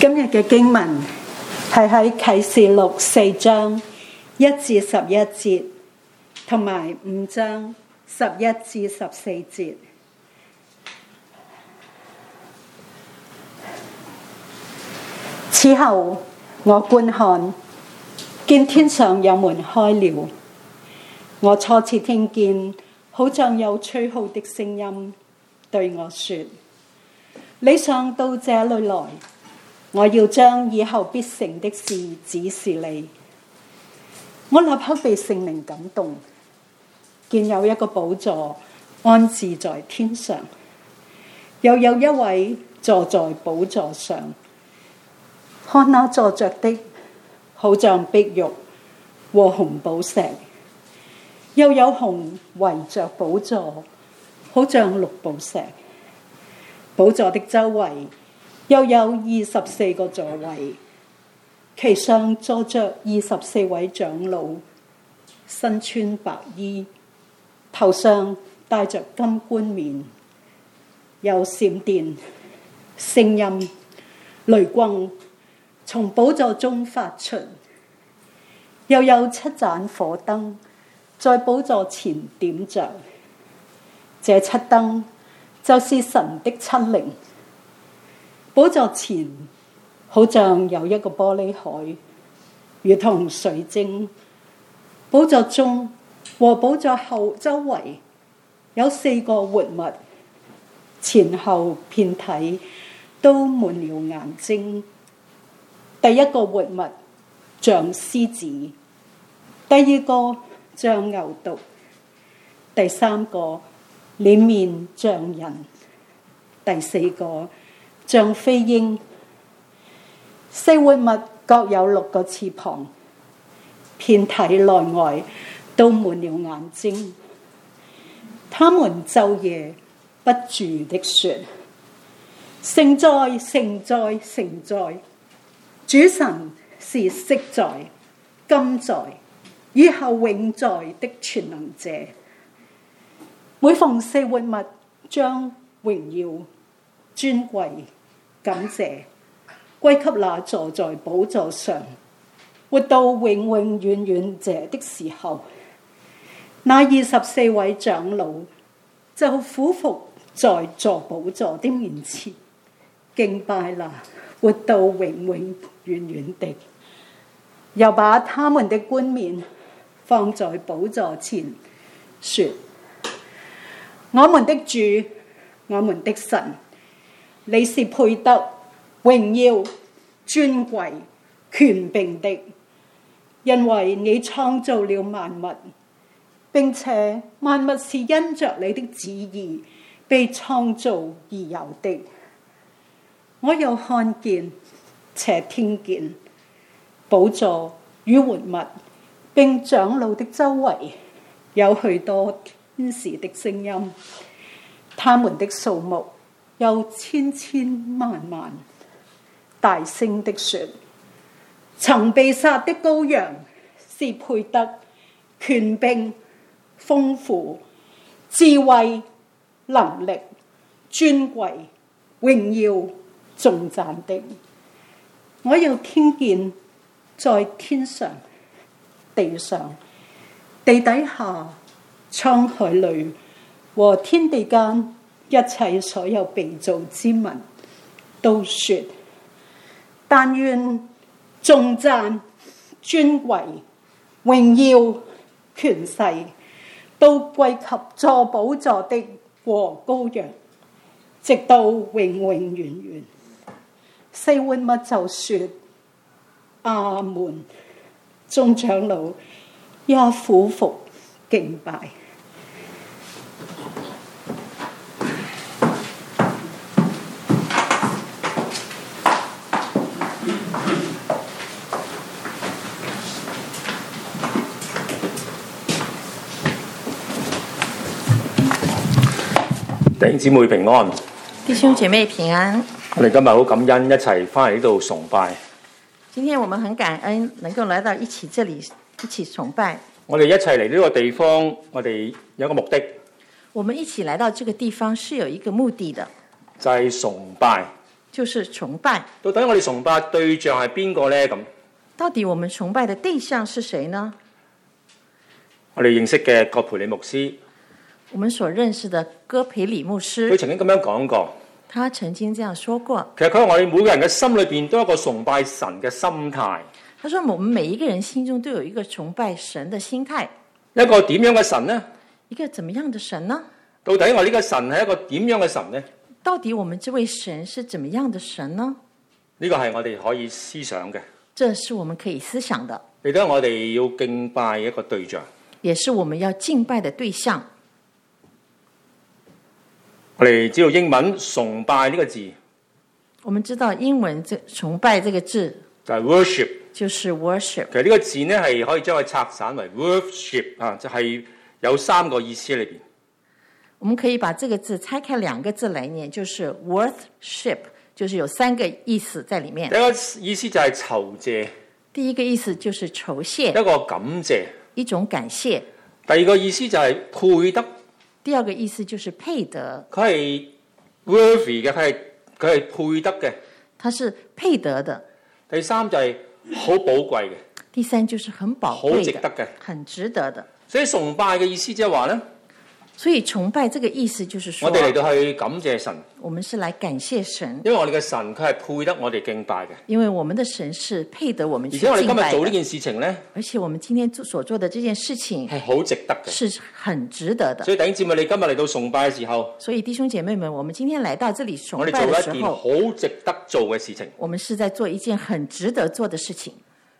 今日嘅經文係喺啟示錄4章1至11節，同埋5章11至14節。此後，我觀看，見天上有門開了。我初次聽見，好像有吹號的聲音對我說：你上到這裏來，我要將以後必成的事指示你。我立刻被聖靈感動，見有一個寶座安置在天上，又有一位坐在寶座上。看那坐着的，好像碧玉和紅寶石，又有紅圍着寶座，好像綠寶石。寶座的周圍又有24個座位，其上坐着24位長老，身穿白衣，頭上戴着金冠冕，有閃電、聲音、雷轟從寶座中發出，又有7盞火燈在寶座前點着。這7燈就是神的7靈。寶座前好像有一個玻璃海，如同水晶。寶座中和寶座後周圍有4個活物，前後遍體都滿了眼睛。第一個活物像獅子，第二個像牛犢，第三個臉面像人，第4個像飛鷹。4活物各有6個翅膀，遍體內外都滿了眼睛。他們晝夜不住地說：聖哉，聖哉，聖哉！主神是昔在、今在、以後永在的全能者。每逢4活物將榮耀、尊貴、感謝歸給那坐在寶座上、活到永永遠遠者的時候，那24位長老就俯伏在坐寶座的面前，敬拜那活到永永遠遠的，又把他們的冠冕放在寶座前，說：我們的主，我們的神，你是配得榮耀、尊貴、權柄的，因為你創造了萬物，並且萬物是因着你的旨意被創造而有的。我又看見且聽見寶座與活物並長老的周圍有許多天使的聲音，他們的數目有千千萬萬，大聲的說：曾被殺的羔羊是配得權柄、豐富、智慧、能力、尊貴、榮耀、頌讚的。我又聽見在天上、地上、地底下、滄海裏和天地間一切所有被造之物都說：但願頌讚、尊貴、榮耀、權勢都歸給坐寶座的和羔羊，直到永永遠遠。4活物就說：阿門。眾長老也俯伏敬拜。 弟兄姊妹平安， 弟兄姐妹平安。 我哋今日好感恩一齊翻嚟呢度崇拜。 今天我們很感恩能夠來到一起這裡一起崇拜。 我哋一齊嚟呢個地方，我哋有一個目的。 我們一起來到這個地方是有一個目的的， 就係崇拜。 就是崇拜。 到底我哋崇拜對象係邊個呢？咁到底我們崇拜的對象是誰呢？ 我哋認識嘅葛培理牧師， 我們所認識的哥培理牧師， 佢曾經咁樣講過。 他曾經這樣說過。 其實佢話我哋每個人嘅心裏邊都有一個崇拜神嘅心態。 他說我們每一個人心中都有一個崇拜神的心態。 一個點樣嘅神呢？ 一個怎麼樣的神呢？ 到底我呢個神係一個點樣嘅神呢？ 到底我們這位神是怎麼樣的神呢？ 呢個係我哋可以思想嘅， 這是我們可以思想的， 亦都係我哋要敬拜嘅一個對象， 也是我們要敬拜的對象。 我哋知道英文崇拜呢個字， 我們知道英文崇拜這個字就係 worship， 就是 worship。 其實呢個字呢係可以將佢拆散為 worship 啊，就係有三個意思喺裏邊。 我們可以把這個字拆開兩個字來念，就是 worship， 就是有三個意思在裡面。 第一個意思就係酬謝， 第一個意思就是酬謝， 一個感謝， 一種感謝。 第二個意思就係配得， 第二個意思就是配得， 佢係 worthy 嘅，佢係配得嘅。 它是配得的。 第三就係好寶貴嘅， 第三就是很寶好貴的， 值得嘅， 很值得的。 所以崇拜嘅意思即係話咧， 所以崇拜這個意思就是說， 我哋嚟到去感謝神， 我們是來感謝神， 因為我哋嘅神佢係配得我哋敬拜嘅， 因為我們的神是配得我們而且我哋今去敬拜的。 日做呢件事情咧， 而且我們今天所做的這件事情係好值得嘅。 是很值得的。 所以弟兄姊妹，你今日嚟到崇拜嘅時候， 所以弟兄姐妹們，我們今天來到這裡崇我哋拜做一件的時候， 好值得做嘅事情， 我們是在做一件很值得做的事情。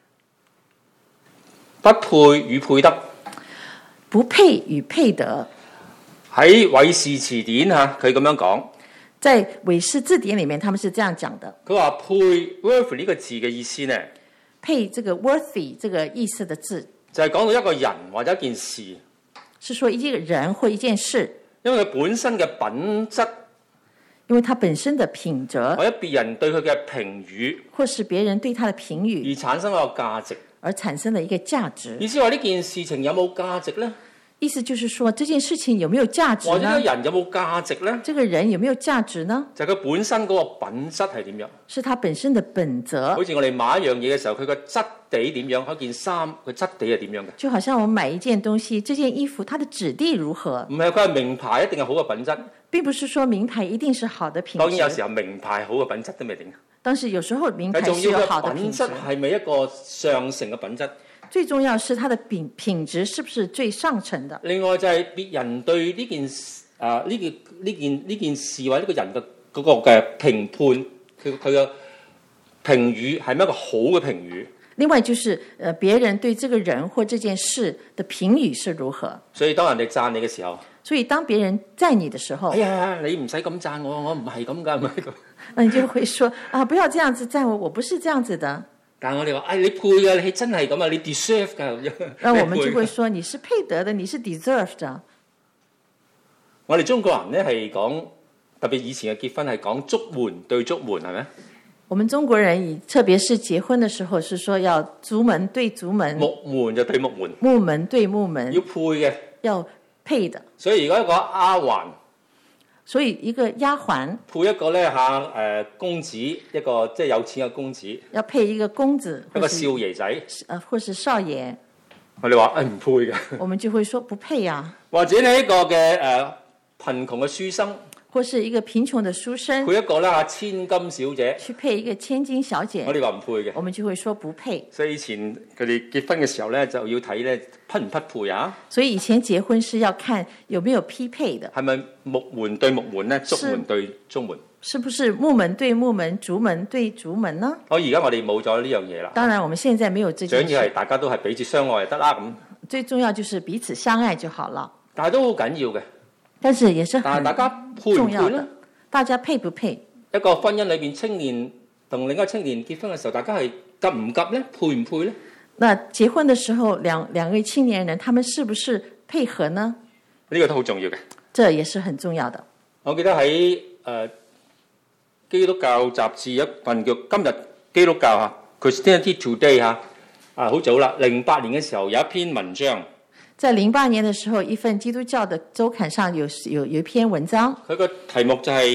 不配與配得。 不配與配得， 喺韋氏詞典嚇，佢咁樣講， 在韋氏字典裡面，他們是這樣講的。 佢話配 worthy 呢個字嘅意思呢， 配這個 worthy 這個意思的字， 就係講到一個人或者一件事， 是說一個人或一件事， 因為佢本身嘅品質， 因為他本身的品質， 或者別人對佢嘅評語， 或是別人對他的評而語產生一個價值。 而產生了一個價值。 意思話呢件事情有冇價值呢？ 意思就是說，這件事情有沒有價值或者呢呢？ 個人有冇價值呢？ 這個人有沒有價值呢？ 就係佢本身嗰個品質係點樣？ 是他本身的本質。 好似我哋買一樣嘢嘅時候，佢個質地點樣？嗰件衫佢質地係點樣嘅？ 就好像我們買一件東西，這件衣服它的質地如何？ 唔係佢係名牌一定係好嘅品質。 並不是說名牌一定是好的品質。 當然有時候名牌好嘅品質都未定。 但是有時候名牌但重要是有好的嘅品品質質。係咪一個上乘嘅品質？ 最重要是它的品質是不是最上乘的？ 另外就係別人對呢件呢件事或者呢個人嘅嗰個嘅評判，佢嘅評語係咪一個好嘅評語？ 另外就是別人對這個人或這件事的評語是如何？ 所以當人哋讚你嘅時候， 所以當別人讚你的時候， 哎呀，你唔使咁讚我，我唔係咁㗎，唔係咁。 那你就會說啊，不要這樣子讚我，我不是這樣子的。 但係我哋話，哎，你配㗎，你真係咁啊，你 deserve 㗎。 那我們就會說，你是配得的，你是 deserved 的。 我哋中國人咧係講，特別以前嘅結婚係講竹門對竹門，係咪？ 我們中國人特別是結婚的時候，是說要竹門對竹門， 木門就對木門， 木門對木門， 要配嘅， 要配的。 所以如果一個丫鬟， 所以一個丫鬟配一個咧公子，一個即係有錢嘅公子， 要配一個公子， 一個少爺仔， 或是少爺， 我哋話唔配嘅， 我們就會說不配啊。 或者你一個嘅貧窮嘅書生， 或是一個貧窮的書生， 配一個咧千金小姐， 去配一個千金小姐， 我哋話唔配嘅， 我們就會說不配。 所以以前佢哋結婚嘅時候咧，就要睇咧匹唔匹配啊？ 所以以前結婚是要看有沒有匹配的， 係咪木門對木門咧，竹門對竹門？ 是不是木門對木門，竹門對竹門呢？ 而家我哋冇咗呢樣嘢啦。 當然，我們現在沒有這件事。 最緊要係大家都係彼此相愛就得啦咁。 最重要就是彼此相愛就好了。 但係都好緊要嘅。 但是也是但係很大家配唔配咧？ 大家配不配？ 一個婚姻裏邊，青年同另一個青年結婚嘅時候，大家係夾唔夾咧？配唔配咧？ 那結婚的時候，兩位青年人，他們是不是配合呢？ 呢個都好重要嘅。 這也是很重要的。 我記得喺基督教雜誌一份叫《今日基督教》Christianity Today 好早啦，08年嘅時候有一篇文章。 在08年的時候，一份基督教的週刊上有一篇文章。 佢個題目就係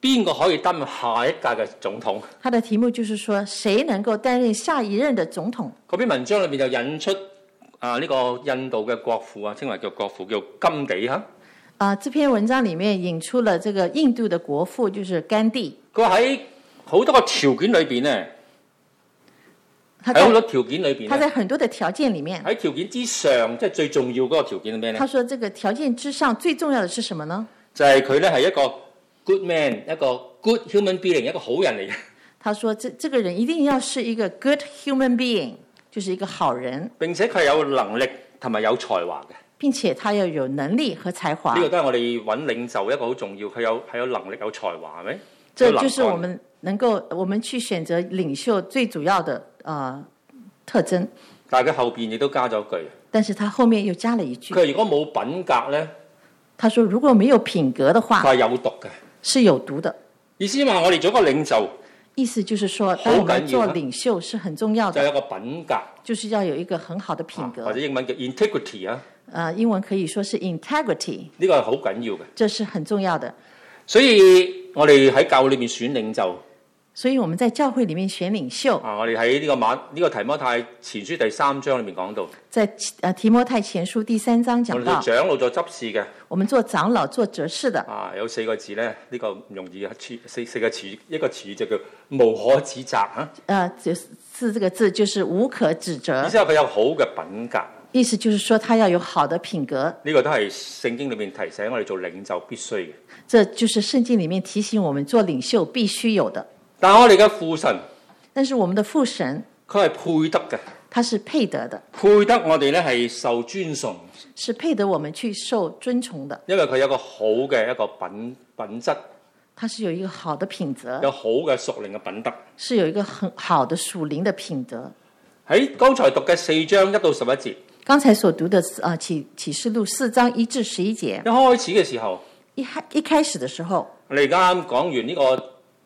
邊個可以擔任下一屆嘅總統？ 他的題目就是說，誰能夠擔任下一任的總統？ 嗰篇文章裏面就引出呢個印度嘅國父稱為叫國父叫甘地嚇。 這篇文章裡面引出了這個印度的國父，就是甘地。 佢喺好多個條件裏邊咧，喺好多條件裏邊， 他在很多的條件裡面， 喺條件之上，即係最重要嗰個條件係咩咧？ 他說：這個條件之上最重要的是什麼呢？ 就係佢咧係一個 good man，一個 good human being，一個好人嚟嘅。 他說：這個人一定要是一個 good human being，就是一個好人。 並且佢係有能力同埋有才華嘅。 並且他要有能力和才華。 呢個都係我哋揾領袖一個好重要，佢有能力有才華，係咪？ 這就是我們去選擇領袖最主要的特徵。 但係佢後邊亦都加咗一句。 但是他後面又加了一句。 佢如果冇品格咧， 他說如果沒有品格的話， 佢係有毒嘅， 是有毒的。 意思話我哋做一個領袖， 意思就是說，當我們做領袖是很重要的， 就有一個品格， 就是要有一個很好的品格， 或者英文叫 integrity 英文可以說是 integrity， 呢個係好緊要嘅， 這是很重要的。 所以我哋喺教會裏面選領袖， 所以我們在教會裡面選領袖。 我哋喺呢個提摩太前書第3章裏面講到， 在提摩太前書第3章講到， 我哋做長老做執事嘅， 我們做長老做執事的， 有4個字咧，呢個唔容易四個詞語，一個詞語就叫無可指責就是這個字就是無可指責。 意思係佢有好嘅品格。 意思就是說，他要有好的品格。 呢個都係聖經裏面提醒我哋做領袖必須嘅。 這就是聖經裡面提醒我們做領袖必須有的。 但係我哋嘅父神， 但是我們的父神， 佢係配得嘅， 他是配得的， 配得我哋咧係受尊崇， 是配得我們去受尊崇的。 因為佢有個好嘅一個品質， 他是有一個好的品質， 有好嘅屬靈嘅品德， 是有一個很好的屬靈的品德。 喺剛才讀嘅4章1到11節。 剛才所讀的啟示錄4章1至11節， 一開始嘅時候， 一開始的時候， 我哋啱啱講完呢個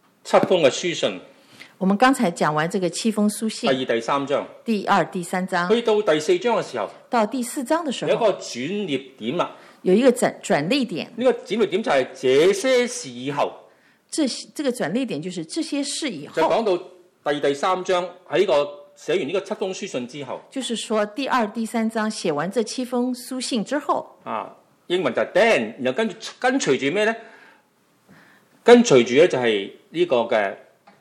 7封嘅書信， 我們剛才講完這個7封書信， 第2、第3章， 第2、第3章， 去到第4章嘅時候， 到第4章的時候， 有一個轉捩點啦。 有一個轉捩點， 呢個轉捩點就係這些事以後， 這個轉捩點就是這些事以後， 就講到第2、第3章喺呢個寫完呢個7封書信之後， 就是說第2、第3章寫完這7封書信之後， 英文就係 then， 然後跟隨住咩咧？跟隨住咧就係呢個嘅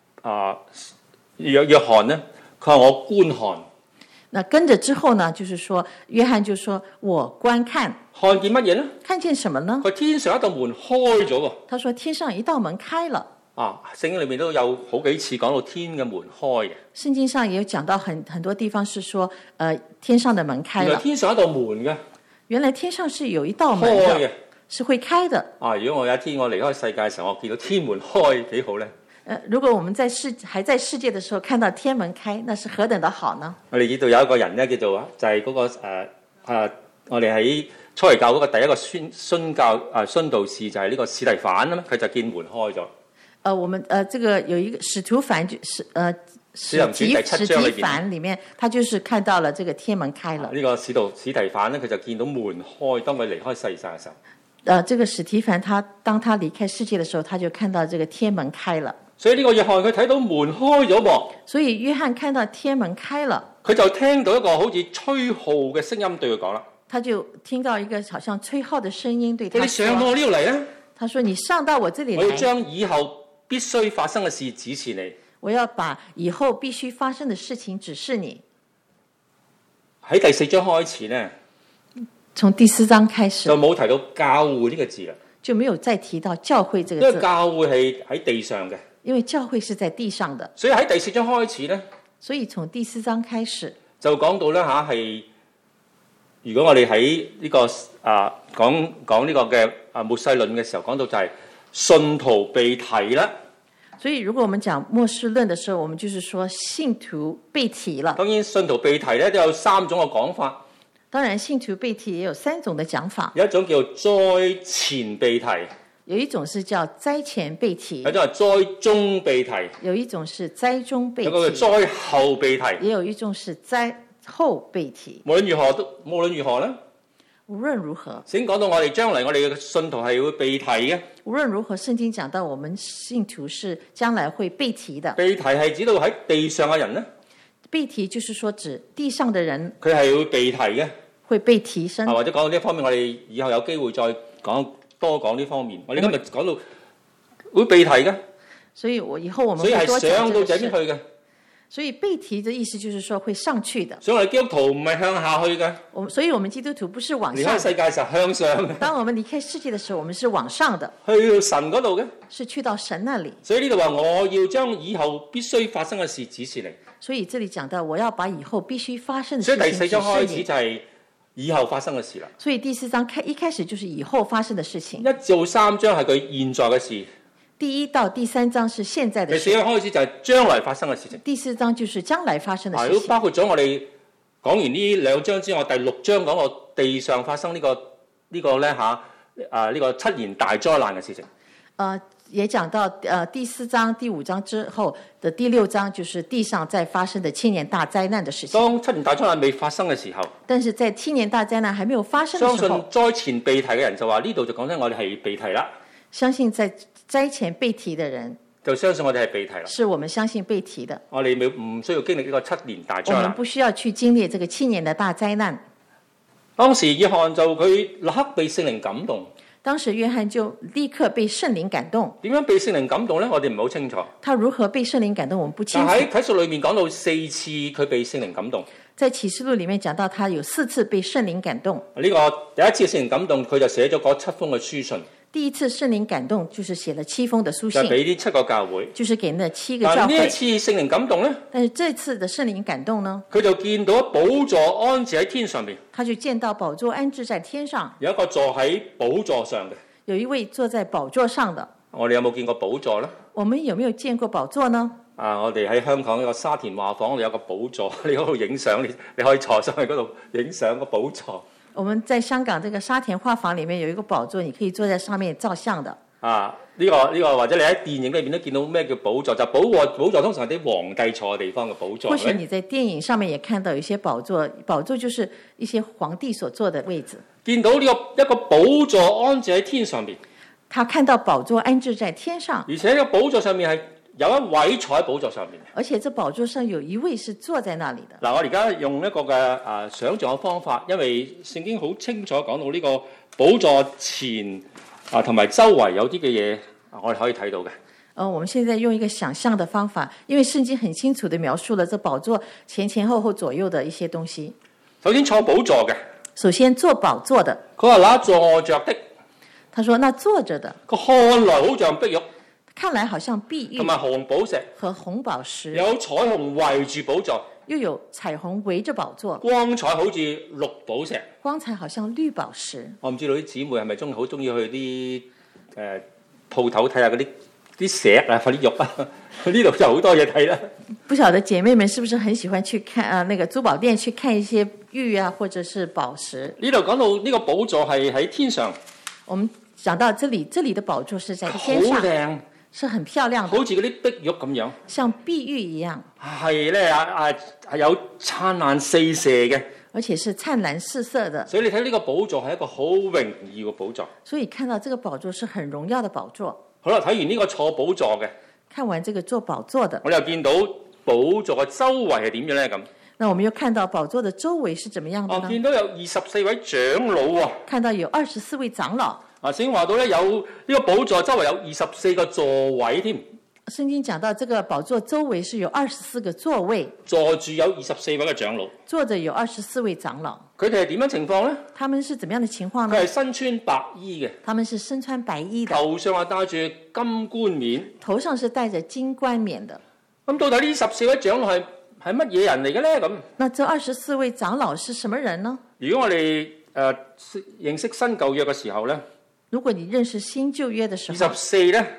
約翰咧，佢話我觀看。 那跟着之後呢，就是說約翰就說我觀看， 看見乜嘢咧？ 看見什麼呢？ 佢天上一道門開咗喎。 他說天上一道門開了。 聖經裏面都有好幾次講到天嘅門開嘅。 聖經上也有講到很多地方是說，天上的門開了。 原來天上一道門嘅。 原來天上是有一道門嘅，是會開的。 如果我有一天我離開世界嘅時候，我見到天門開，幾好咧？ 如果我們還在世界的時候看到天門開，那是何等的好呢？ 我哋呢度有一個人咧，叫做就係嗰個我哋喺初期教嗰個第一個殉道士就係呢個史提反啦，佢就見門開咗。 我們這個有一個使徒凡史提凡裡面，他就是看到了這個天門開了。 呢個史提反咧，佢就見到門開，當佢離開世界嘅時候。 這個史提凡當他離開世界的時候，他就看到這個天門開了。 所以呢個約翰佢睇到門開咗噃。 所以約翰看到天門開了， 佢就聽到一個好似吹號嘅聲音對佢講啦。 他就聽到一個好像吹號的聲音對他說： 你上到我呢度嚟啊！ 他說：你上到我這裡來， 我要將以後必須發生嘅事指示你。 我要把以後必須發生的事情指示你。 喺第4章開始呢， 從第4章開始就冇提到教會呢個字啦， 就沒有再提到教會這個字。 因為教會係喺地上嘅， 因為教會是在地上的， 所以喺第4章開始呢， 所以從第4章開始就講到咧係，如果我哋喺呢個講呢個嘅末世論嘅時候，講到就係信徒被提啦。 所以如果我們講末世論的時候，我們就是說信徒被提了。 當然信徒被提咧都有3種嘅講法。 當然信徒被提也有3種的講法。 有一種叫災前被提， 有一種是叫災前被提， 有一種係災中被提， 有一種是災中被提， 有個叫災後被提， 也有一種是災後被提。 無論如何咧， 無論如何， 聖經講到我哋將來我哋嘅信徒係會被提嘅。 無論如何，聖經講到我們信徒是將來會被提的。 被提係指到喺地上嘅人呢， 被提就是說指地上的人， 佢係會被提嘅， 會被提升。 或者講到呢方面，我哋以後有機會再多講呢方面。我哋今日講到會被提嘅， 所以以後我們所以係會多講上到這個事。 這邊去嘅。 所以被提的意思就是說會上去的。 所以我哋基督徒唔係向下去嘅， 所以我們基督徒不是往離下開世界時候向上嘅， 當我們離開世界的時候，我們是往上的， 去到神嗰度嘅。 是去到神那裡。 所以呢度話我要將以後必須發生嘅事指示你。 所以這裡講到我要把以後必須發生的所以事情第4章開指示你。 始就係以後發生嘅事啦。 所以第4章一開始就是以後發生的事情。 1到3章係佢現在嘅事， 第1到第3章是現在第的事。 4章開始就係將來發生嘅事情。 第4章就是將來發生的事情。 都包括咗我哋講完呢2章之外，第6章講個地上發生呢個咧呢個7年大災難嘅事情。 也講到第4章、第5章之後的第6章，就是地上在發生的7年大災難的事情。 當7年大災難未發生嘅時候， 但是在7年大災難還沒有發生的相信時候， 災前被提嘅人就話呢度就講緊我哋係被提啦， 相信在災前被提的人， 就相信我哋係被提啦。 是我們相信被提的。 我哋唔需要經歷呢個7年大災難。 我們不需要去經歷這個7年的大災難。 當時約翰就佢立刻被聖靈感動。 當時約翰就立刻被聖靈感動。 點樣被聖靈感動呢？我哋唔係好清楚。 他如何被聖靈感動，我們不清楚。 但喺啟示錄裏面講到4次佢被聖靈感動。 在啟示錄裡面講到他有4次被聖靈感動。 呢個第一次聖靈感動，佢就寫咗嗰7封嘅書信。 第一次聖靈感動就是寫了7封的書信， 就俾呢7個教會， 就是給那7個教會。 但呢一次聖靈感動呢？ 但是這次的聖靈感動呢？ 佢就見到寶座安置喺天上面。 他就見到寶座安置在天上， 有一個坐喺寶座上嘅。 有一位坐在寶座上的。 我哋有冇見過寶座呢？ 我們有沒有見過寶座呢？ 我哋喺香港一個沙田畫舫，我哋有個寶座，你嗰度影相，你可以坐上去嗰度影相個寶座。 我們在香港這個沙田畫舫裡面有一個寶座，你可以坐在上面照相的。 呢個或者你喺電影裏面都見到咩叫寶座？就寶座通常係啲皇帝坐嘅地方嘅寶座。 或許你在電影上面也看到有一些寶座，寶座就是一些皇帝所坐的位置。 見到呢一個寶座安置喺天上邊， 他看到寶座安置在天上， 而且呢個寶座上面係有一位坐喺寶座上面。 而且這寶座上有一位是坐在那裡的。 嗱，我而家用一個嘅想像嘅方法，因為聖經好清楚講到呢個寶座前同埋周圍有啲嘅嘢，我哋可以睇到嘅。 我們現在用一個想象的方法，因為聖經很清楚地描述了這寶座前後左右的一些東西。 首先坐寶座嘅， 首先坐寶座的， 佢話那坐着的， 他說那坐着的， 佢看來好像碧玉， 看來好像碧玉同埋紅寶石和紅寶石， 有彩虹圍住寶座， 又有彩虹圍着寶座， 光彩好似綠寶石， 光彩好像綠寶石。 我唔知道啲姊妹係咪好中意去啲鋪頭睇下嗰啲石啊、嗰啲玉啊，呢度就好多嘢睇啦。 不曉得姐妹們是不是很喜歡去看那個珠寶店去看一些玉啊，或者是寶石？ 呢度講到呢個寶座係喺天上， 我們講到這裡的寶座是在天上， 好靚， 是很漂亮的， 好似嗰啲碧玉咁樣， 像碧玉一樣， 係咧係有燦爛四射嘅， 而且是燦爛四射的。 所以你睇呢個寶座係一個好榮耀嘅寶座。 所以看到這個寶座是很榮耀的寶座。 好啦，睇完呢個坐寶座嘅， 看完這個坐寶座的， 我哋又見到寶座嘅周圍係點樣咧？咁， 那我們又看到寶座的周圍是怎麼樣的呢？ 見到有24位長老喎， 看到有24位長老。 聖經話到咧，有呢個寶座周圍有24個座位添。 聖經講到這個寶座周圍是有24個座位， 坐住有24位嘅長老， 坐着有24位長老。 佢哋係點樣情況咧？ 他們是怎麼樣的情況呢？ 佢係身穿白衣嘅， 他們是身穿白衣的， 頭上係戴住金冠冕， 頭上是戴着金冠冕的。 咁到底呢14位長老係乜嘢人嚟嘅咧？咁， 那這24位長老是什麼人呢？ 如果我哋認識新舊約嘅時候咧， 如果你認識新舊約的時候 ，24咧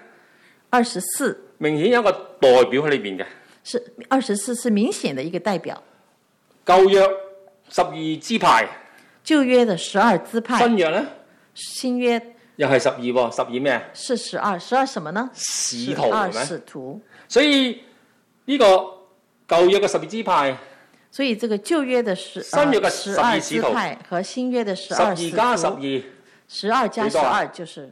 ，24 明顯有一個代表喺裏邊嘅， 是24是明顯的一個代表。 舊約12支派， 舊約的12支派， 新約咧， 新約又係12喎，12咩啊？ 是12什麼呢？ 使徒 12 係咪？ 使徒。 所以呢個舊約嘅12支派， 所以這個舊約的新約嘅12使徒派和新約的12使徒 12加12 12加12就是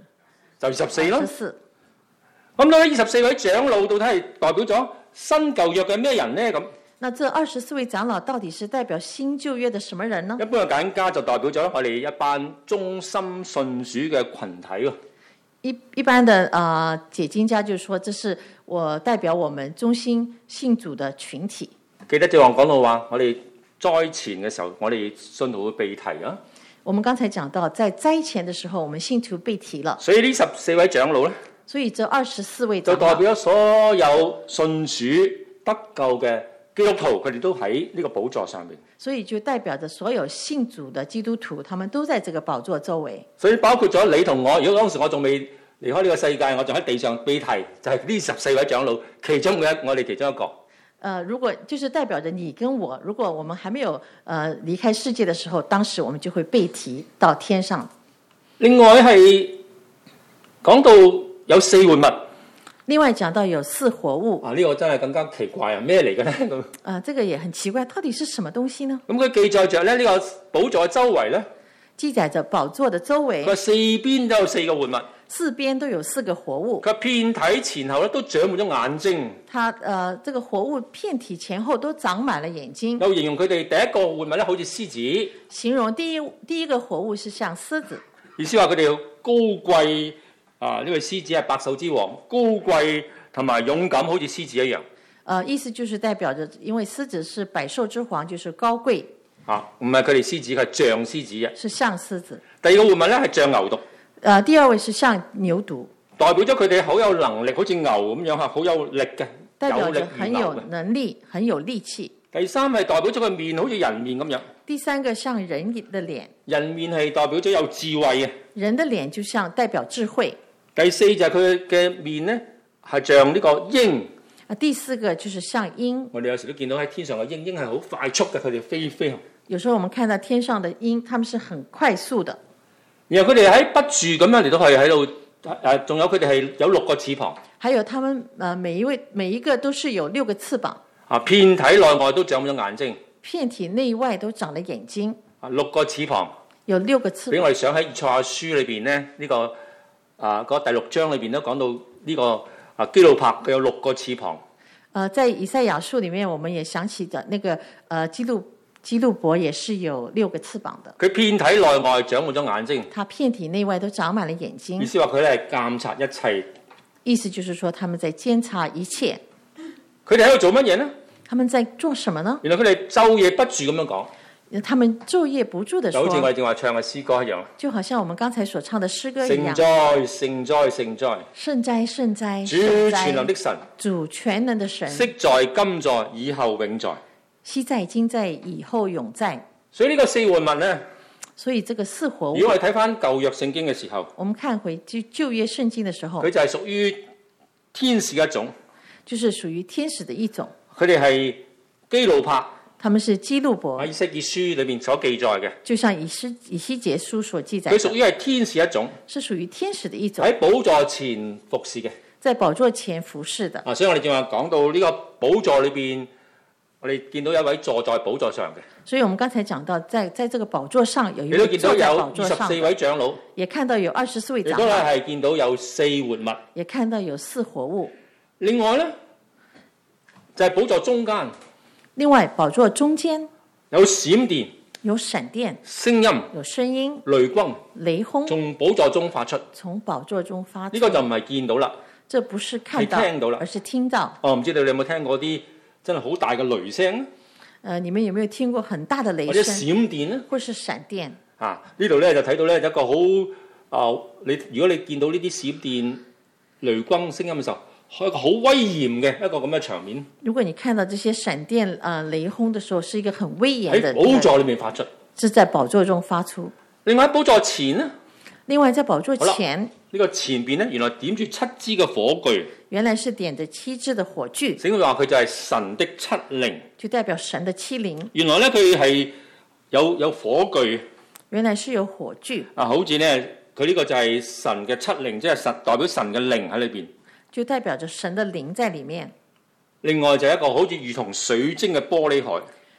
24咯。 24。 咁到底24位長老到底係代表咗新舊約嘅咩人呢？咁那這24位長老到底是代表新舊約的什麼人呢？ 一般嘅解經家就代表咗我哋一班忠心信主嘅群體喎。 一般的解經家就說，這是我代表我們忠心信主的群體。 記得正話講到話，我哋災前嘅時候，我哋信徒會被提啊。 我們剛才講到，在災前的時候，我們信徒被提了。 所以呢14位長老咧， 所以這24位就代表咗所有信主得救嘅基督徒，佢哋都喺呢個寶座上面。 所以就代表着所有信主的基督徒，他們都在這個寶座周圍。 所以包括咗你同我，如果當時我仲未離開呢個世界，我仲喺地上被提，就係呢14位長老其中嘅我哋其中一個。 如果就是代表着你跟我，如果我們還沒有離開世界的時候，當時我們就會被提到天上。 另外係講到有4活物。 另外講到有4活物。 呢個真係更加奇怪啊！咩嚟嘅咧？ 這個也很奇怪，到底是什麼東西呢？ 咁佢記載着咧呢個寶座嘅周圍咧， 記載着寶座的周圍。 佢4邊都有4個活物。 4邊都有4個活物。 佢遍體前後咧都長滿咗眼睛。 這個活物遍體前後都長滿了眼睛。 又形容佢哋第一個活物咧好似獅子。 形容第一個活物是像獅子。 意思話佢哋要高貴呢位獅子係百獸之王，高貴同埋勇敢，好似獅子一樣。 意思就是代表着，因為獅子是百獸之王，就是高貴。 唔係佢哋獅子，佢係像獅子嘅。 是像獅子。 第2個活物咧係像牛犢。 第2位是像牛犢， 代表咗佢哋好有能力，好似牛咁樣嚇，好有力嘅， 代表着很有能力，很有力氣。 第3係代表咗個面好似人面咁樣。 第3個像人的臉， 人面係代表咗有智慧嘅。 人的臉就像代表智慧。 第4就係佢嘅面咧係像呢個鷹。 第4個就是像鷹。 我哋有時都見到喺天上嘅鷹，鷹係好快速嘅，佢哋飛行。 有時候我們看到天上的鷹，他們是很快速的。 然後佢哋喺不住咁樣嚟到係喺度，仲有佢哋係有6個翅膀。 還有他們每一個都是有6個翅膀。 遍體內外都長咗眼睛。 遍體內外都長了眼睛。 6個翅膀。 有6個翅膀。 俾我哋想喺以賽亞書裏邊咧，呢個嗰第6章裏邊都講到呢個基路伯佢有6個翅膀。 在以賽亞書裡面，我們也想起的那個基路伯也是有6個翅膀的。 佢遍體內外長滿咗眼睛。 他遍體內外都長滿了眼睛。 意思話佢咧係監察一切。 意思就是說他們在監察一切。 佢哋喺度做乜嘢呢？ 他們在做什麼呢？ 原來佢哋晝夜不住咁樣講。 他們晝夜不住的說， 就好似我哋正話唱嘅詩歌一樣。 就好像我們剛才所唱的詩歌一樣。 聖哉，聖哉，聖哉！ 聖哉，聖哉！ 主全能的神， 主全能的神， 昔在，今在，以後永在。 昔在，今在，以後永在。 所以呢個4活物呢， 所以這個4活物， 如果我哋睇翻舊約聖經嘅時候， 我們看回舊約聖經的時候， 佢就係屬於天使一種， 就是屬於天使的一種。 佢哋係基路伯， 他們是基路伯。 喺以西結書裏面所記載嘅， 就像以西結書所記載， 佢屬於係天使一種， 是屬於天使的一種， 喺寶座前服侍嘅， 在寶座前服侍的。 所以我哋正話講到呢個寶座裏邊，我哋見到有一位坐在寶座上嘅。 所以我們剛才講到在這個寶座上有一位坐在寶座上，你都見到有24位長老， 也看到有24位長老， 亦都係見到有4活物， 也看到有4活物。 另外咧，就係寶座中間。 另外，寶座中間有閃電， 有閃電， 聲音， 有聲音， 雷轟， 雷轟， 從寶座中發出。 從寶座中發出。 呢個就唔係見到啦， 這不是看到， 係聽到啦， 而是聽到。 唔知道你有冇聽過啲真係好大嘅雷聲？ 你們有沒有聽過很大的雷聲？ 或者閃電呢？ 或是閃電？ 呢度咧就睇到咧一個好如果你見到呢啲閃電、雷轟聲音嘅時候，係一個好威嚴嘅一個咁嘅場面。 如果你看到這些閃電雷轟的時候，是一個很威嚴的。 喺寶座裏面發出， 是在寶座中發出。 另外喺寶座前呢？ 另外在寶座前， 呢個前邊咧，原來點住7支嘅火炬。 原來是點着7支的火炬。 聖經話佢就係神的7靈，就代表神的7靈。 原來咧佢係有火炬。 原來是有火炬。 好似咧佢呢個就係神嘅7靈，即係神代表神嘅靈喺裏邊。 就代表着神的靈在裡面。 另外就係一個好似如同水晶嘅玻璃海。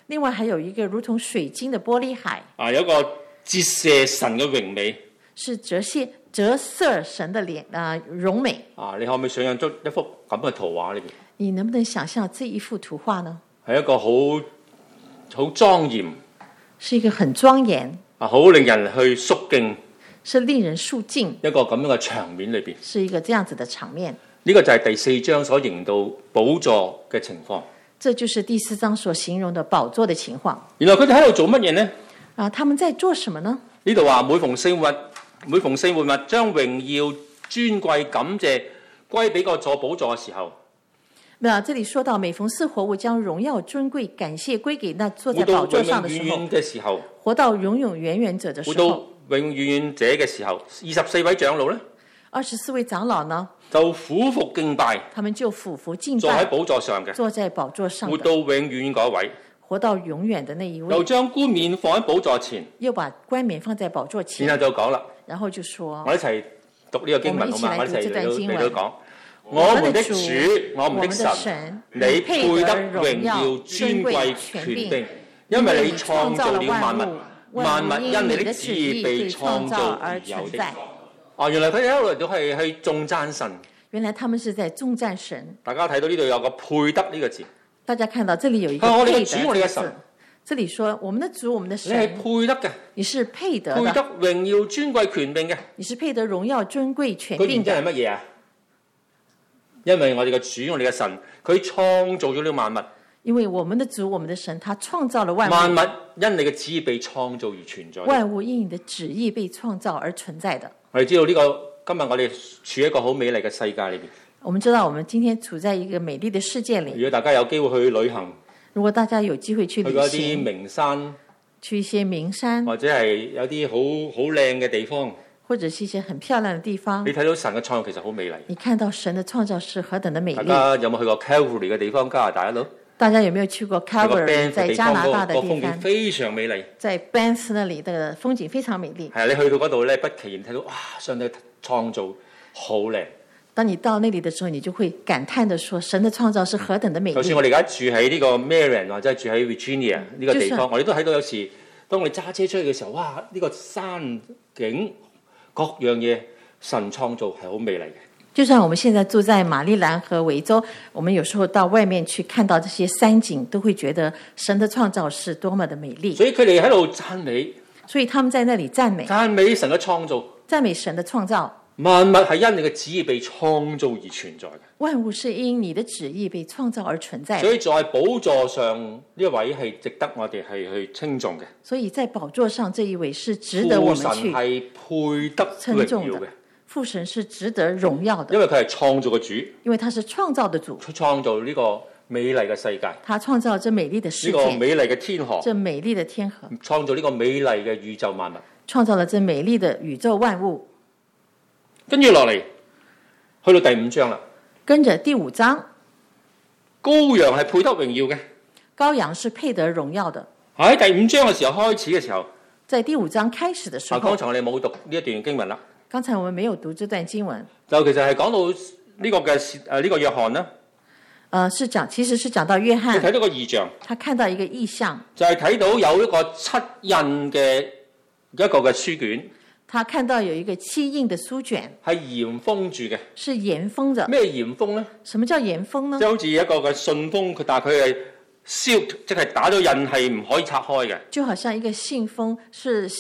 另外還有一個如同水晶的玻璃海， 有一個折射神嘅榮美， 是折射神的榮美。 你可唔可以想象出一幅咁嘅圖畫呢邊？ 你能不能想象這一幅圖畫呢？ 係一個好莊嚴， 是一個很莊嚴， 好令人去肅敬， 是令人肅敬一個咁樣嘅場面裏邊， 是一個這樣子的場面。 呢個就係第4章所形容到寶座嘅情況。 這就是第4章所形容的寶座的情況。 原來佢哋喺度做乜嘢呢？ 他們在做什麼呢？ 呢度話每逢聖活物將榮耀、尊貴、感謝歸俾個坐寶座嘅時候。 這裏說到每逢4活物將榮耀、尊貴、感謝歸給那坐在寶座上的時候，活到永永遠遠者的時候， 活到永遠者嘅時候，24位長老呢 ？24位長老呢？ 就俯伏敬拜， 他們就俯伏敬拜， 坐喺寶座上嘅， 坐在寶座上， 活到永遠嗰位， 活到永遠的那一位， 又將冠冕放喺寶座前， 又把冠冕放在寶座前， 然後就講啦， 然後就說， 我一齊讀呢個經文好嘛？我一齊嚟到講，我們的主，我們的神，你配得榮耀、尊貴、權柄，因為你創造了萬物，萬物因你的旨意被創造而存在。原來佢哋一路都係去頌讚神。 原來他們是在頌讚神。 大家睇到呢度有個配得呢個字。 大家看到這裡有一個配得這個字。這裡說我們的主，我們的神。你係配得嘅。你是配得的。 配得榮耀、尊貴、權柄嘅。 你是配得榮耀、尊貴、權柄嘅。 佢原因係乜嘢啊？因為我哋嘅主，我哋嘅神，佢創造咗呢個萬物。 因為我們的主，我們的神，他創造了萬物。 萬物因你嘅旨意被創造而存在。 萬物因你的旨意被創造而存在的。 我哋知道呢個今日我哋處喺一個好美麗嘅世界裏邊。 我們知道我們今天處在一個美麗的世界裏。 如果大家有機會去旅行， 如果大家有機會去旅行， 去一啲名山， 去一些名山， 或者係有啲好靚嘅地方， 或者是一些很漂亮的地方， 你睇到神嘅創造其實好美麗。 你看到神的創造是何等的美麗。 大家有冇去過 Calvary 嘅地方？加拿大度？ 大家有沒有去過 Calvary 在加拿大的地方？ 風景非常美麗， 在 Banff 那裡的風景非常美麗。 係啊，你去到嗰度咧，不期然睇到哇，上帝創造好靚。 當你到那裡的時候，你就會感嘆地說：神的創造是何等的美麗。 就算我哋而家住喺呢個 Maryland 或者係住喺 Virginia 呢個地方，我哋都睇到有時，當我哋揸車出去嘅時候，哇！呢個山景各樣嘢，神創造係好美麗嘅。 就算我們現在住在馬里蘭和維州，我們有時候到外面去看到這些山景，都會覺得神的創造是多麼的美麗。 所以佢哋喺度讚美， 所以他們在那裡讚美神嘅創造， 讚美神的創造。 萬物係因你嘅旨意被創造而存在嘅， 萬物是因你的旨意被創造而存在。 所以在寶座上呢一位係值得我哋係去稱頌嘅。 所以在寶座上這一位是值得我們去父神係配得榮耀嘅。 父神是值得榮耀的， 因為佢係創造嘅主， 因為他是創造的主， 佢創造呢個美麗嘅世界， 他創造這美麗的世界， 呢個美麗嘅天河， 這美麗的天河， 創造呢個美麗嘅宇宙萬物， 創造了這美麗的宇宙萬物。 跟住落嚟，去到第5章啦。 跟着第5章， 羔羊係配得榮耀嘅， 羔羊是配得榮耀的。 喺第5章嘅時候開始嘅時候， 在第5章開始的時候， 剛才我哋冇讀呢一段經文啦。 剛才我們沒有讀這段經文， 就其實係講到呢個嘅呢個約翰啦。 其實是講到約翰， 佢睇到個異象， 他看到一個異象， 就係睇到有一個7印嘅一個嘅書卷。 他看到有一個7印的書卷， 係嚴封住嘅， 是嚴封的。 咩嚴封呢？ 什麼叫嚴封呢？ 即係好似一個嘅信封，但係佢係 sealed，即係打咗印係唔可以拆開嘅。 就好像一個信封是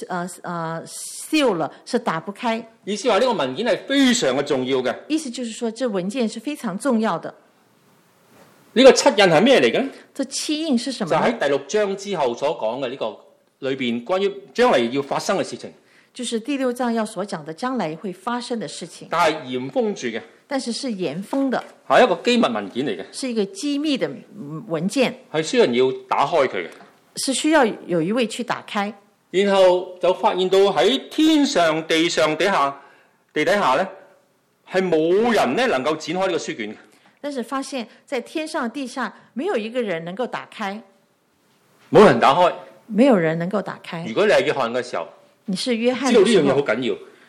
seal 了，是打不開。 意思話呢個文件係非常嘅重要嘅。 意思就是說，這文件是非常重要的。 呢個7印係咩嚟嘅呢？ 這7印是什麼？ 就喺第6章之後所講嘅呢個裏邊，關於將來要發生嘅事情。 就是第6章要所講的將來會發生的事情， 但係嚴封住嘅， 但是是嚴封的， 係一個機密文件嚟嘅， 是一個機密的文件，係需要人要打開佢嘅， 是需要有一位去打開， 然後就發現到喺天上、地上、地底下咧，係冇人咧能夠展開呢個書卷嘅。 但是發現在天上地下沒有一個人能夠打開， 冇人打開， 沒有人能夠打開。 如果你係約翰嘅時候， 你是約翰， 知道呢樣嘢好緊要。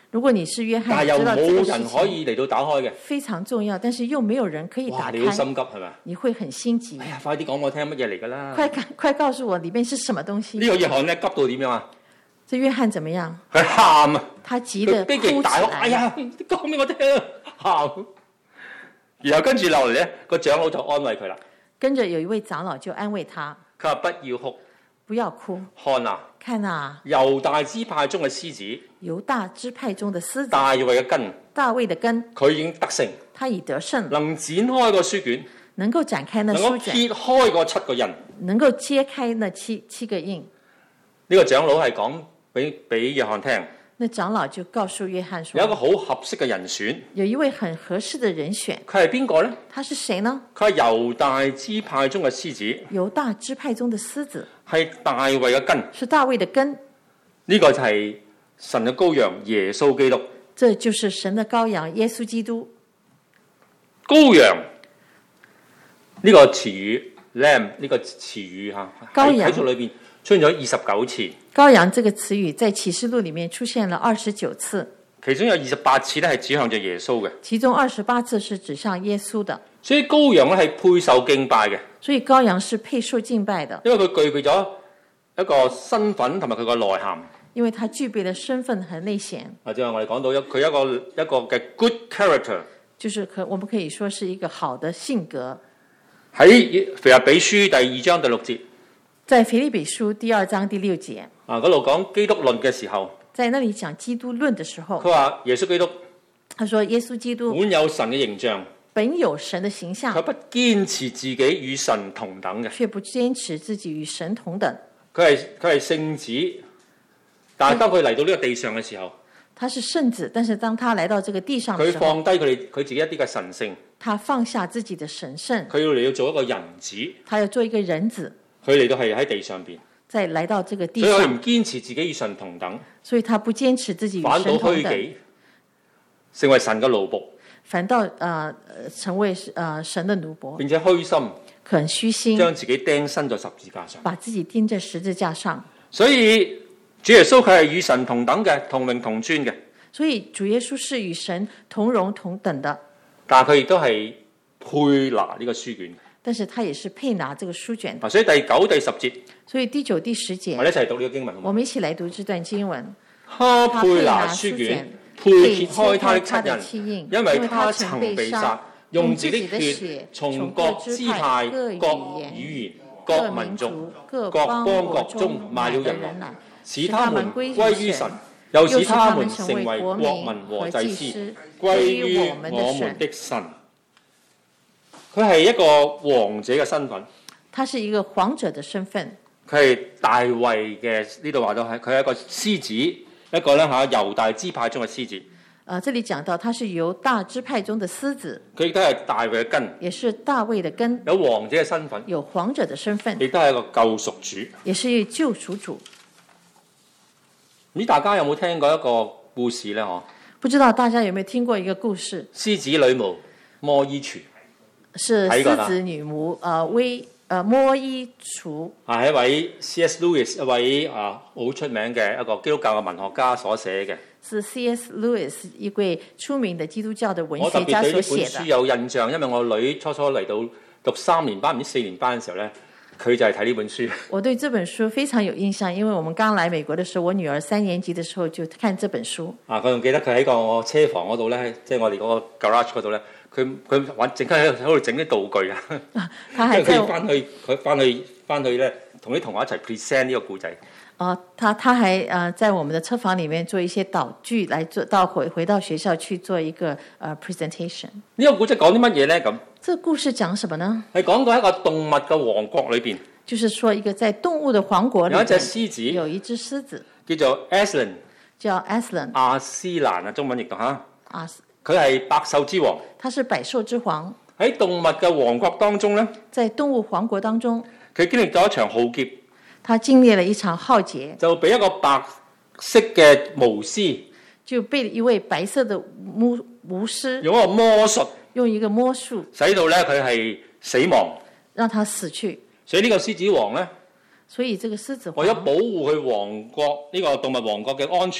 如果你是約翰， 但係又知道這個冇事情人可以嚟到打開嘅， 非常重要，但是又沒有人可以打哇！你好開， 心急係咪？ 你會很心急哎。呀，快啲講我聽乜嘢嚟㗎啦！ 快告訴我裏面是什麼東西？ 呢個約翰咧急到點樣啊？ 這約翰怎麼樣？ 佢喊啊！ 他急得佢哭起悲極大哭，哎來。 呀，講俾我聽啊！喊。然後跟住落嚟咧，個長老就安慰佢啦。 跟着有一位長老就安慰他， 佢話：不要哭， 不要哭， 看啊， 看啊， 猶大支派中嘅獅子， 猶大支派中的獅子， 大衛嘅根， 大衛的根， 佢已經得勝， 他已得勝， 能展開個書卷， 能夠展開那能夠書卷， 揭開個7個印。 能夠揭開那七個印。 呢個長老係講俾約翰聽， 那長老就告訴約翰說， 有一個好合適嘅人選。 有一位很合適的人選。 佢係邊個呢？ 他是誰呢？ 佢係猶大支派中嘅獅子， 猶大支派中的獅子， 係大衛嘅根。 是大衛的根。 呢個就係神嘅羔羊耶穌基督。 這就是神的羔羊耶穌基督。 羔羊呢個詞語 lamb 呢個詞語嚇喺啟示裏邊出現咗29次。 羔羊這個詞語在啟示錄裡面出現了29次， 其中有28次咧係指向着耶穌嘅。 其中28次是指向耶穌的。 所以羔羊咧係配受敬拜嘅。 所以羔羊是配受敬拜的， 因為佢具備咗一個身份同埋佢個內涵。 因為他具備了身份和內顯。 或者我哋講到佢一個嘅 good character， 就是我們可以說是一個好的性格。 喺腓立比書第2章第6節， 在腓立比書第2章第6節嗰度講基督論嘅時候， 在那裡講基督論的時候， 佢話耶穌基督， 他說耶穌基督本有神嘅形象， 本有神的形象， 佢不堅持自己與神同等嘅， 卻不堅持自己與神同等。 佢係聖子，但係當佢嚟到呢個地上嘅時候， 他是聖子，但是當他來到這個地上的時候， 佢放低佢自己一啲嘅神性， 他放下自己的神聖， 佢要嚟到做一個人子， 他要做一個人子， 佢嚟到係喺地上邊， 再來到這個地所以佢上， 唔堅持自己與神同等， 所以他不堅持自己與反倒神同等， 虛己，成為神嘅奴僕， 反倒成為神的奴僕， 並且虛心， 很虛心， 將自己釘身在十字架上， 把自己釘在十字架上。 所以主耶穌佢係與神同等嘅，同榮同尊嘅。 所以主耶穌是與神同榮同等的， 但係佢亦都係配拿呢個書卷。 但是他也是配拿這個書卷的。 所以第9、第10節， 所以第9、第10節， 我哋一齊讀呢個經文好嗎？ 我們一起來讀這段經文。 他配拿書卷，配揭開他的七印，因為他曾被殺，用自己的血從各支派、各語言、各民族、各邦國中買了人來，使他們歸於神，又使他們成為國民和祭司，歸於我們的神。佢係一個王者嘅身份， 他是一個皇者的身份。 佢係大衛嘅，呢度話到係佢係一個獅子，一個咧嚇猶大支派中嘅獅子。 這裡講到他是猶大支派中的獅子， 佢亦都係大衛嘅根， 也是大衛的根， 有王者嘅身份， 有皇者的身份， 亦都係一個救贖主， 也是一個救贖主。 唔知大家有冇聽過一個故事咧？嗬， 不知道大家有沒有聽過一個故事？ 獅子女巫摩依櫥， 是獅子女巫摩依櫥， 係一位 C.S. Lewis 一位好出名嘅一個基督教嘅文學家所寫嘅。 是 C.S. Lewis 一位出名的基督教的文我特學家別對所寫的。 呢本書有印象，因為我女初嚟到讀3年班唔知4年班嘅時候咧，佢就係睇呢本書。 我對這本書非常有印象，因為我們剛來美國的時候，我女兒3年級的時候就看這本書。 佢仲記得佢喺個車房嗰度咧，即係我哋嗰個 garage 嗰度咧，佢揾整喺度整啲道具啊。 他還在翻去咧，同啲同學一齊 present 呢個故仔。 他還在我們的車房裡面做一些導具，來做到回到學校去做一個presentation。 呢個故仔講啲乜嘢咧？咁， 這個故事講什麼呢？ 係講到一個動物嘅王國裏邊， 就是說一個在動物的王國裡面有一隻獅子， 有一隻獅子叫做 Aslan， 叫 Aslan， 亞斯蘭啊，中文譯讀嚇。佢係佢百獸之王。 他是百獸之王。 喺動物嘅王國當中咧， 在動物王國當中， 佢經歷咗一場浩劫。 他經歷了一場浩劫， 就俾一個白色嘅巫師， 就被一位白色的巫師用一個魔術， 用一個魔術， 使到咧佢係死亡， 讓他死去。 所以呢個獅子王咧， 所以這個獅子為咗保護佢王國呢個動物王國嘅安全咧，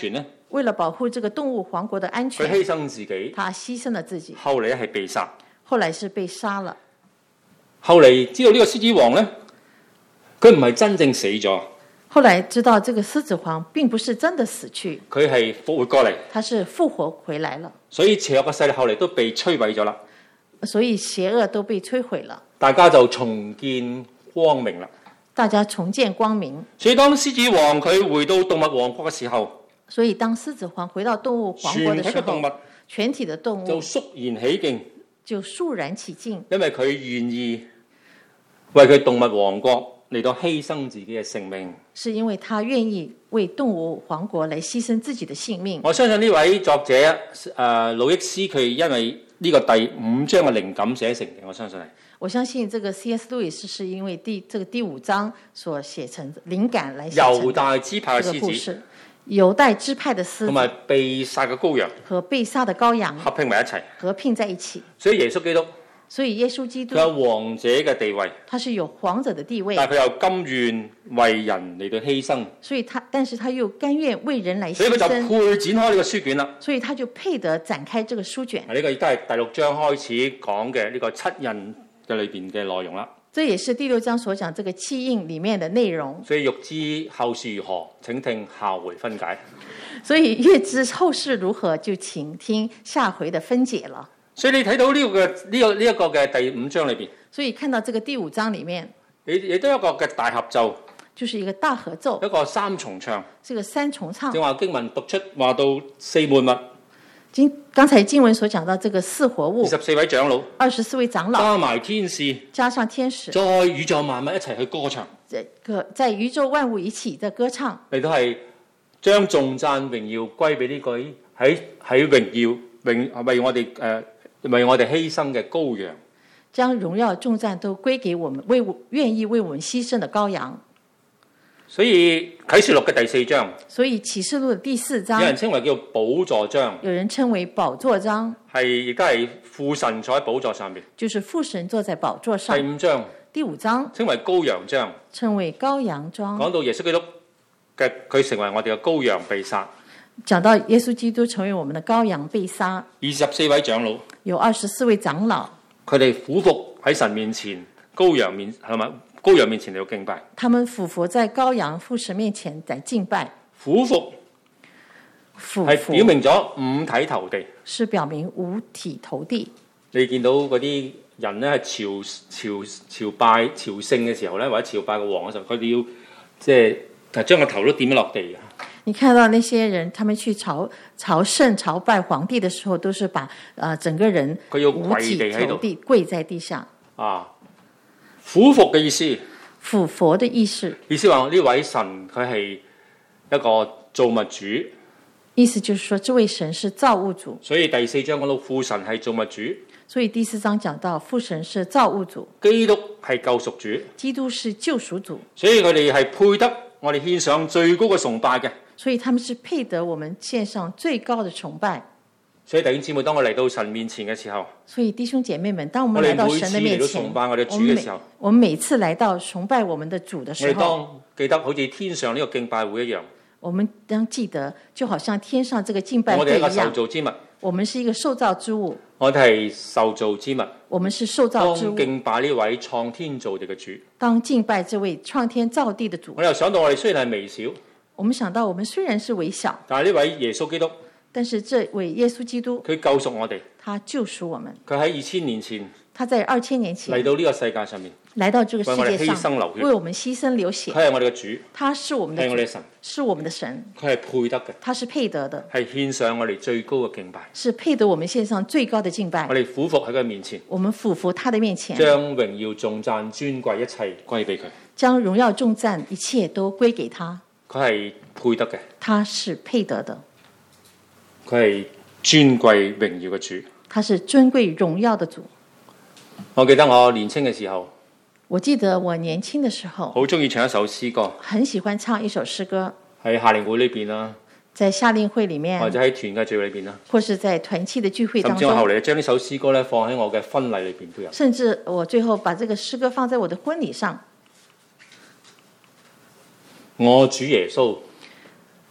為了保護這個動物王國的安全， 佢犧牲自己， 他犧牲了自己， 後嚟係被殺， 後來是被殺了。 後嚟知道呢個獅子王咧，佢唔係真正死咗。 後來知道這個獅子王並不是真的死去， 佢係復活過嚟， 他是復活回來了。 所以邪惡嘅勢力後嚟都被摧毀咗啦。 所以邪惡都被摧毀了， 大家就重見光明啦。 大家重見光明。 所以當獅子王佢回到動物王國嘅時候， 所以當獅子王回到動物王國的時候，全體的動物就肅然起敬， 就肅然起敬， 因為佢願意為佢動物王國嚟到犧牲自己嘅性命。 是因為他願意為動物王國來犧牲自己的性命。 我相信呢位作者魯益斯佢因為呢個第5章嘅靈感寫成嘅，我相信係。我相信這個 C.S. 路易斯是因為第5章所寫成靈感來寫成猶大支派嘅獅子， 猶大支派的獅子， 同埋被殺嘅羔羊， 和被殺的羔羊合併埋一齊， 合併在一起。 所以耶穌基督，佢有王者嘅地位， 他是有皇者的地位， 但係佢又甘願為人嚟到犧牲， 但是他又甘願為人來犧牲， 所以佢就配展開呢個書卷啦。 所以他就配得展開這個書卷。 呢個亦都係第6章開始講嘅呢個七印嘅裏邊嘅內容啦。 這也是第6章所講這個七印裡面的內容。 所以欲知後事如何，請聽下回分解。 所以欲知後事如何，就請聽下回的分解了。 所以你睇到呢一個嘅第5章裏邊， 所以看到這個第5章裡面， 亦都有一個嘅大合奏， 就是一個大合奏， 一個三重唱， 這個三重唱。 正話經文讀出話到四活物。 剛才經文所講到這個四活物 ，24位長老 ，24位長老， 加埋天使， 加上天使， 在宇宙萬物一齊去歌唱， 在宇宙萬物一起的歌唱， 你都係將頌讚榮耀歸俾呢個喺榮耀為我哋犧牲嘅羔羊， 將榮耀頌讚都歸給我們願意為我們犧牲的羔羊。 所以啟示錄嘅第4章， 所以啟示錄的第4章， 有人稱為叫寶座章， 有人稱為寶座章， 係亦都係父神坐喺寶座上面， 就是父神坐在寶座上。第5章稱為羔羊章， 稱為羔羊章， 講到耶穌基督嘅佢成為我哋嘅羔羊被殺， 講到耶穌基督成為我們的羔羊被殺。 24位長老， 有24位長老， 佢哋俯伏喺神面前，羔羊面係咪？羔羊面前嚟到敬拜， 他們俯伏在羔羊父神面前在敬拜。 俯伏係表明咗五體投地， 是表明五體投地。 你見到嗰啲人咧係朝拜朝聖嘅時候咧，或者朝拜個王嘅時候，佢哋要即係將個頭都點咗落地嘅。 你看到那些人，他們去朝聖朝拜皇帝的時候，都是把整個人佢要跪地喺度， 跪在地上啊。俯伏嘅意思， 俯伏的意思， 意思話呢位神佢係一個造物主， 意思就是說這位神是造物主。 所以第4章講到父神係造物主， 所以第4章講到父神是造物主， 基督係救贖主， 基督是救贖主， 所以佢哋係配得我哋獻上最高嘅崇拜嘅， 所以他們是配得我們獻上最高的崇拜。 所以弟兄姊妹，當我嚟到神面前嘅時候， 所以弟兄姐妹們，當我們來到神的面前， 崇拜我哋主嘅時候， 我們每次來到崇拜我們的主的時候， 我哋當記得好似天上呢個敬拜會一樣， 我們當記得就好像天上這個敬拜會一樣， 我哋係一個受造之物， 我們是一個受造之物， 我哋係受造之物， 我們是受造之物， 當敬拜呢位創天造地嘅主， 當敬拜這位創天造地的主， 我又想到我哋雖然係微小， 我們想到我們雖然是微小， 但係呢位耶穌基督， 但是這位耶穌基督， 佢救贖我哋， 他救贖我們， 佢喺2000年前， 他在2000年前嚟到呢個世界上面， 來到這個世界上，為我們犧牲流血， 佢係我哋嘅主， 他是我們的主， 係我哋嘅神， 是我們的神， 佢係配得嘅， 他是配得的， 係獻上我哋最高嘅敬拜， 是配得我們獻上最高的敬拜， 我哋俯伏喺佢面前， 我們俯伏他的面前， 將榮耀頌讚尊貴一切歸俾佢， 將榮耀頌讚一切都歸給他， 佢係配得嘅， 他是配得的， 佢係尊貴榮耀嘅主， 他是尊貴榮耀的主。 我記得我年輕嘅時候， 我記得我年輕的時候， 好中意唱一首詩歌， 很喜歡唱一首詩歌， 喺夏令會呢邊啦， 在夏令會裡面， 或者喺團契聚會裏邊啦， 或是在團契的聚會當中， 甚至我後嚟將呢首詩歌咧放喺我嘅婚禮裏邊都有， 甚至我最後把這個詩歌放在我的婚禮上。 我主耶穌，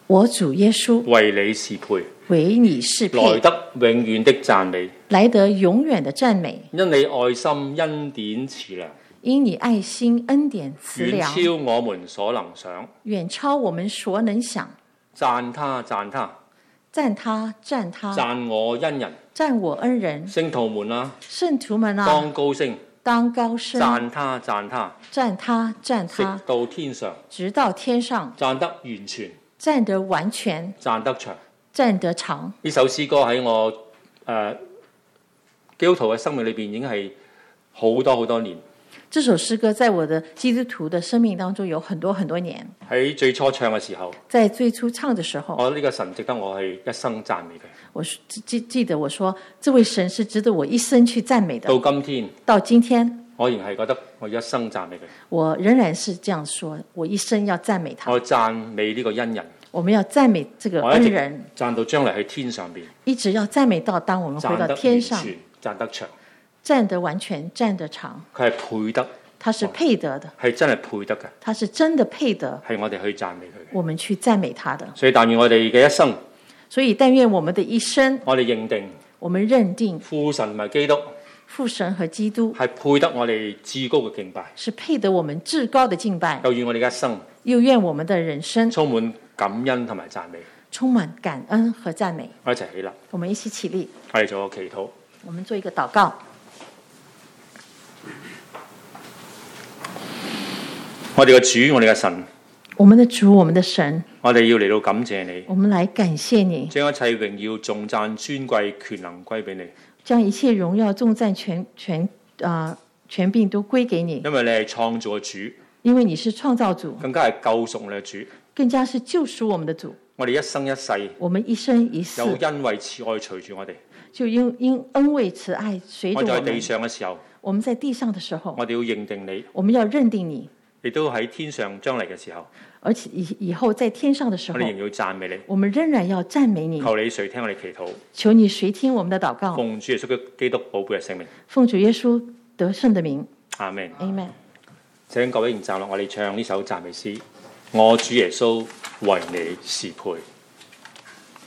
我主耶穌， 為你是配， 為你是配， 來得永遠的讚美， 來得永遠的讚美。 因你愛心恩典慈良， 因你愛心恩典慈良， 遠超我們所能想， 遠超我們所能想。 讚他，讚他， 讚他，讚他， 讚我恩人， 讚我恩人。 聖徒們啊， 聖徒們啊， 當高聲， 當高聲， 讚他，讚他， 讚他，讚他， 直到天上， 直到天上， 讚得完全， 讚得完全， 讚得長， 讚得長。 呢首詩歌喺我基督徒嘅生命裏邊已經係好多好多年。 這首詩歌在我的基督徒的生命當中有很多很多年。 喺最初唱嘅時候， 在最初唱的時候， 我呢個神值得我係一生讚美佢。 我記得我說，這位神是值得我一生去讚美的。 到今天， 我仍係覺得我一生讚美佢。 我仍然是這樣說，我一生要讚美他。 我讚美呢個恩人。 我們要讚美這個恩人， 讚到將來喺天上邊， 一直要讚美到當我們回到天上， 讚得長， 讚得完全，讚得長。 佢係配得， 他是配得的， 係真係配得嘅， 他是真的配得， 係我哋去讚美佢， 我們去讚美他的。 所以但願我哋嘅一生， 所以但願我們的一生， 我哋認定， 我們認定父神同埋基督， 父神和基督係配得我哋至高嘅敬拜， 是配得我們至高的敬拜。 又願我哋嘅一生， 又願我們的人生充滿感恩同埋讚美， 充滿感恩和讚美。 我一齊起立， 我們一起起立， 我哋做個祈禱。 我們做一個禱告。 我哋嘅主，我哋嘅神， 我們的主，我們的神， 我哋要嚟到感謝你， 我們來感謝你， 將一切榮耀、頌讚、尊貴、權能歸俾你， 將一切榮耀、頌讚、權柄都歸給你， 因為你係創造嘅主， 因為你是創造主， 更加係救贖我哋嘅主， 更加是救贖我們的主。 我哋一生一世， 我們一生一世有恩惠慈愛隨住我哋， 就因恩惠慈愛隨住我們。 我在地上嘅時候， 我們在地上的時候， 我哋要認定你， 我們要認定你， 亦都喺天上將嚟嘅時候， 而且以後在天上的時候， 我哋仍要讚美你， 我們仍然要讚美你。 求你垂聽我哋祈禱， 求你垂聽我們的禱告， 奉主耶穌基督寶貝嘅聖名， 奉主耶穌得勝的名， 阿門。 阿門。 請各位仍站落，我哋唱呢首讚美詩。我主耶穌為你是配。